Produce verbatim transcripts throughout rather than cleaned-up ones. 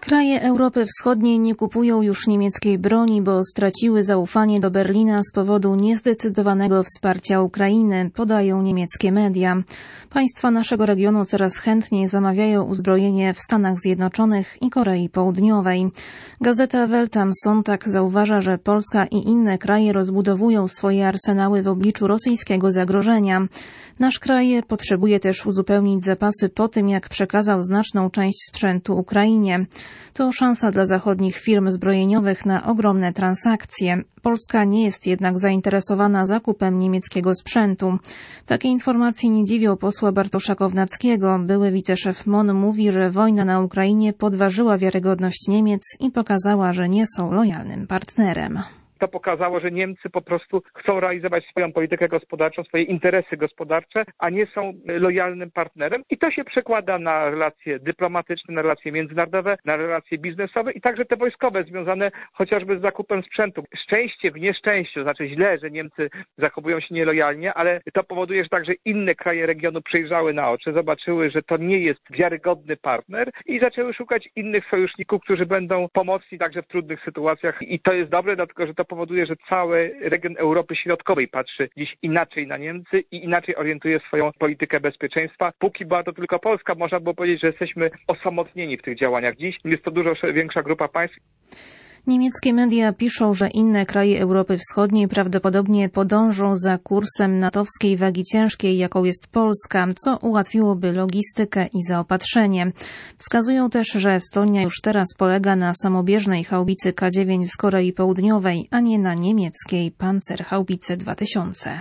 Kraje Europy Wschodniej nie kupują już niemieckiej broni, bo straciły zaufanie do Berlina z powodu niezdecydowanego wsparcia Ukrainy, podają niemieckie media. Państwa naszego regionu coraz chętniej zamawiają uzbrojenie w Stanach Zjednoczonych i Korei Południowej. Gazeta Welt am Sonntag zauważa, że Polska i inne kraje rozbudowują swoje arsenały w obliczu rosyjskiego zagrożenia. Nasz kraj potrzebuje też uzupełnić zapasy po tym, jak przekazał znaczną część sprzętu Ukrainie. To szansa dla zachodnich firm zbrojeniowych na ogromne transakcje. Polska nie jest jednak zainteresowana zakupem niemieckiego sprzętu. Takie informacje nie dziwią posła Bartosza Kownackiego. Były wiceszef M O N mówi, że wojna na Ukrainie podważyła wiarygodność Niemiec i pokazała, że nie są lojalnym partnerem. To pokazało, że Niemcy po prostu chcą realizować swoją politykę gospodarczą, swoje interesy gospodarcze, a nie są lojalnym partnerem. I to się przekłada na relacje dyplomatyczne, na relacje międzynarodowe, na relacje biznesowe i także te wojskowe związane chociażby z zakupem sprzętu. Szczęście w nieszczęściu, znaczy źle, że Niemcy zachowują się nielojalnie, ale to powoduje, że także inne kraje regionu przyjrzały na oczy, zobaczyły, że to nie jest wiarygodny partner i zaczęły szukać innych sojuszników, którzy będą pomocni także w trudnych sytuacjach. I to jest dobre, dlatego że to powoduje, że cały region Europy Środkowej patrzy dziś inaczej na Niemcy i inaczej orientuje swoją politykę bezpieczeństwa. Póki była to tylko Polska, można było powiedzieć, że jesteśmy osamotnieni w tych działaniach. Dziś jest to dużo większa grupa państw. Niemieckie media piszą, że inne kraje Europy Wschodniej prawdopodobnie podążą za kursem natowskiej wagi ciężkiej, jaką jest Polska, co ułatwiłoby logistykę i zaopatrzenie. Wskazują też, że Estonia już teraz polega na samobieżnej haubicy K dziewięć z Korei Południowej, a nie na niemieckiej Panzerhaubicy dwa tysiące.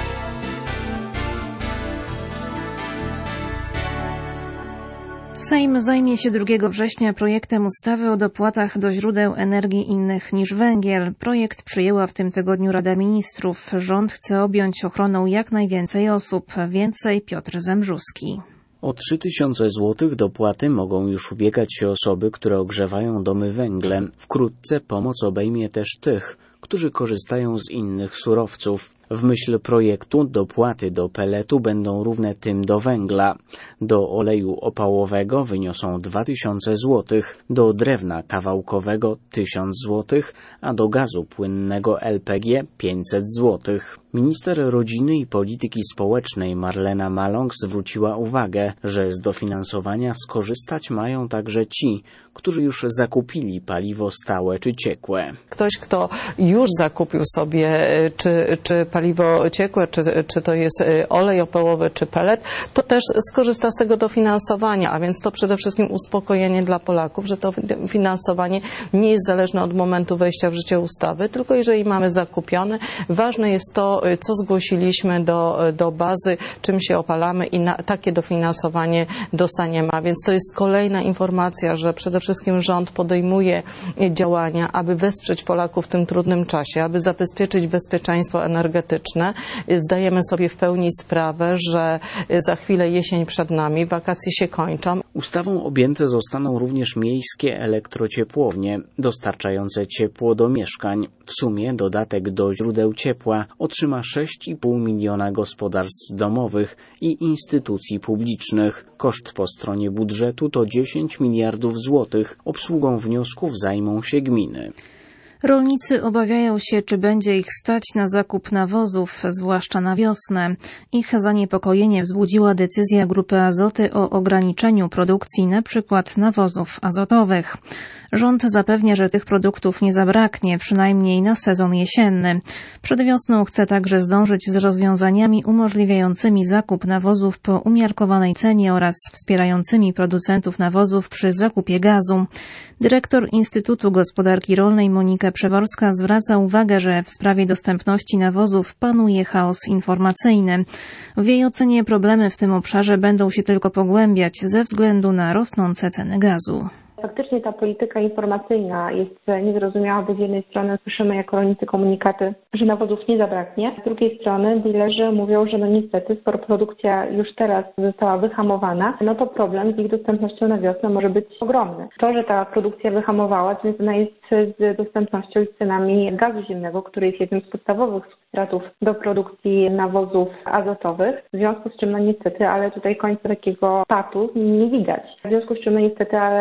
Sejm zajmie się drugiego września projektem ustawy o dopłatach do źródeł energii innych niż węgiel. Projekt przyjęła w tym tygodniu Rada Ministrów. Rząd chce objąć ochroną jak najwięcej osób. Więcej Piotr Zembrzuski. O trzy tysiące złotych dopłaty mogą już ubiegać się osoby, które ogrzewają domy węglem. Wkrótce pomoc obejmie też tych, którzy korzystają z innych surowców. W myśl projektu dopłaty do peletu będą równe tym do węgla. Do oleju opałowego wyniosą dwa tysiące złotych, do drewna kawałkowego tysiąc złotych, a do gazu płynnego L P G pięćset złotych. Minister Rodziny i Polityki Społecznej Marlena Maląg zwróciła uwagę, że z dofinansowania skorzystać mają także ci, którzy już zakupili paliwo stałe czy ciekłe. Ktoś, kto już zakupił sobie czy, czy paliwo ciekłe, czy, czy to jest olej opałowy, czy pelet, to też skorzysta z tego dofinansowania, a więc to przede wszystkim uspokojenie dla Polaków, że to finansowanie nie jest zależne od momentu wejścia w życie ustawy, tylko jeżeli mamy zakupione, ważne jest to, co zgłosiliśmy do, do bazy, czym się opalamy i na, takie dofinansowanie dostaniemy. A więc to jest kolejna informacja, że przede wszystkim rząd podejmuje działania, aby wesprzeć Polaków w tym trudnym czasie, aby zabezpieczyć bezpieczeństwo energetyczne. Zdajemy sobie w pełni sprawę, że za chwilę jesień przed nami, wakacje się kończą. Ustawą objęte zostaną również miejskie elektrociepłownie dostarczające ciepło do mieszkań. W sumie dodatek do źródeł ciepła otrzyma sześć i pół miliona gospodarstw domowych i instytucji publicznych. Koszt po stronie budżetu to dziesięć miliardów złotych. Obsługą wniosków zajmą się gminy. Rolnicy obawiają się, czy będzie ich stać na zakup nawozów, zwłaszcza na wiosnę. Ich zaniepokojenie wzbudziła decyzja Grupy Azoty o ograniczeniu produkcji np. nawozów azotowych. Rząd zapewnia, że tych produktów nie zabraknie, przynajmniej na sezon jesienny. Przed wiosną chce także zdążyć z rozwiązaniami umożliwiającymi zakup nawozów po umiarkowanej cenie oraz wspierającymi producentów nawozów przy zakupie gazu. Dyrektor Instytutu Gospodarki Rolnej Monika Przeworska zwraca uwagę, że w sprawie dostępności nawozów panuje chaos informacyjny. W jej ocenie problemy w tym obszarze będą się tylko pogłębiać ze względu na rosnące ceny gazu. Faktycznie ta polityka informacyjna jest niezrozumiała, bo z jednej strony słyszymy jako rolnicy komunikaty, że nawozów nie zabraknie, z drugiej strony dilerzy mówią, że no niestety, skoro produkcja już teraz została wyhamowana, no to problem z ich dostępnością na wiosnę może być ogromny. To, że ta produkcja wyhamowała, związana jest z dostępnością i z cenami gazu ziemnego, który jest jednym z podstawowych substratów do produkcji nawozów azotowych, w związku z czym no niestety, ale tutaj końca takiego patu nie widać. W związku z czym no niestety, ale obawy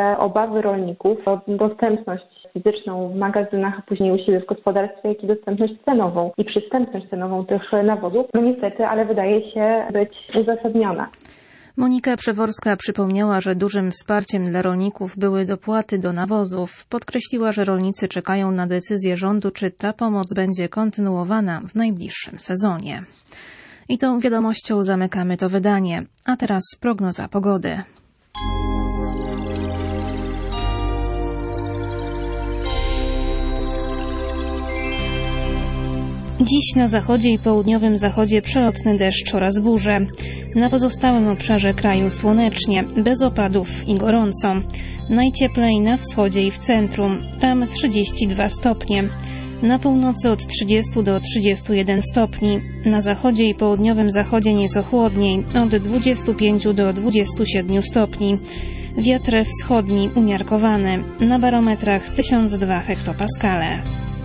obawy rolników o dostępność fizyczną w magazynach, a później u siebie w gospodarstwie, jak i dostępność cenową i przystępność cenową tych nawozów, no niestety, ale wydaje się być uzasadniona. Monika Przeworska przypomniała, że dużym wsparciem dla rolników były dopłaty do nawozów. Podkreśliła, że rolnicy czekają na decyzję rządu, czy ta pomoc będzie kontynuowana w najbliższym sezonie. I tą wiadomością zamykamy to wydanie. A teraz prognoza pogody. Dziś na zachodzie i południowym zachodzie przelotny deszcz oraz burze. Na pozostałym obszarze kraju słonecznie, bez opadów i gorąco. Najcieplej na wschodzie i w centrum, tam trzydzieści dwa stopnie. Na północy od trzydziestu do trzydziestu jeden stopni. Na zachodzie i południowym zachodzie nieco chłodniej, od dwudziestu pięciu do dwudziestu siedmiu stopni. Wiatr wschodni umiarkowany, na barometrach tysiąc dwa hektopaskale.